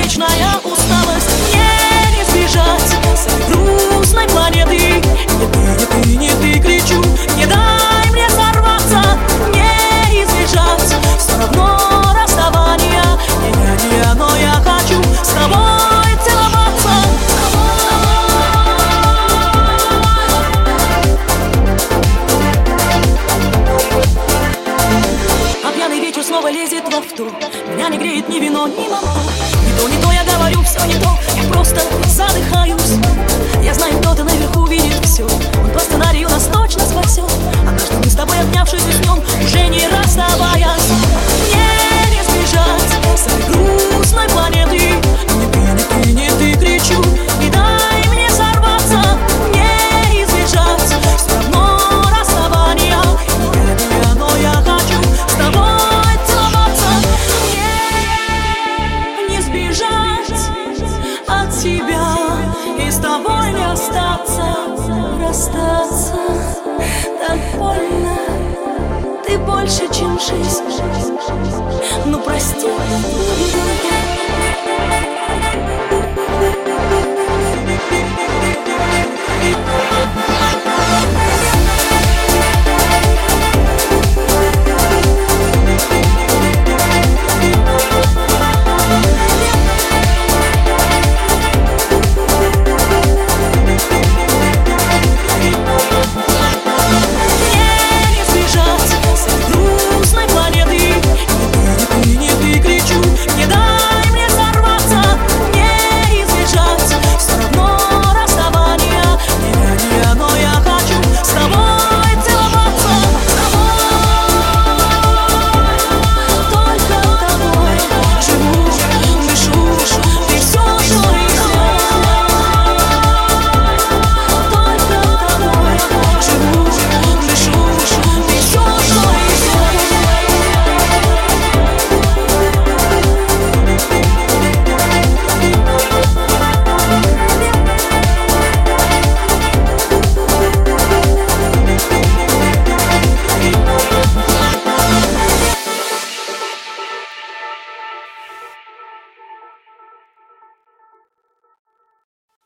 вечная усталость. Мне не сбежать с этой грустной планеты. Не ты, не ты, не ты, кричу, не дай мне сорваться. Не избежать все равно расставания. Не, но я хочу с тобой целоваться. А пьяный вечер снова лезет в авто. Меня не греет ни вино, ни молоко. Не то, я говорю, все не то. Я просто задыхаюсь. Я знаю, кто-то наверху видит все. Он по сценарию нас точно спасет. Однажды мы с тобой, обнявшись, уснем, уже не расставаясь. Мне не сбежать с этой грустной планеты. Не ты, не ты, не ты, кричу, не дай мне сорваться. Не избежать все равно расставания. Но я хочу с тобой целоваться. Не сбежать от тебя и с тобой не остаться. Расстаться так больно, ты больше, чем жизнь. Ну прости, не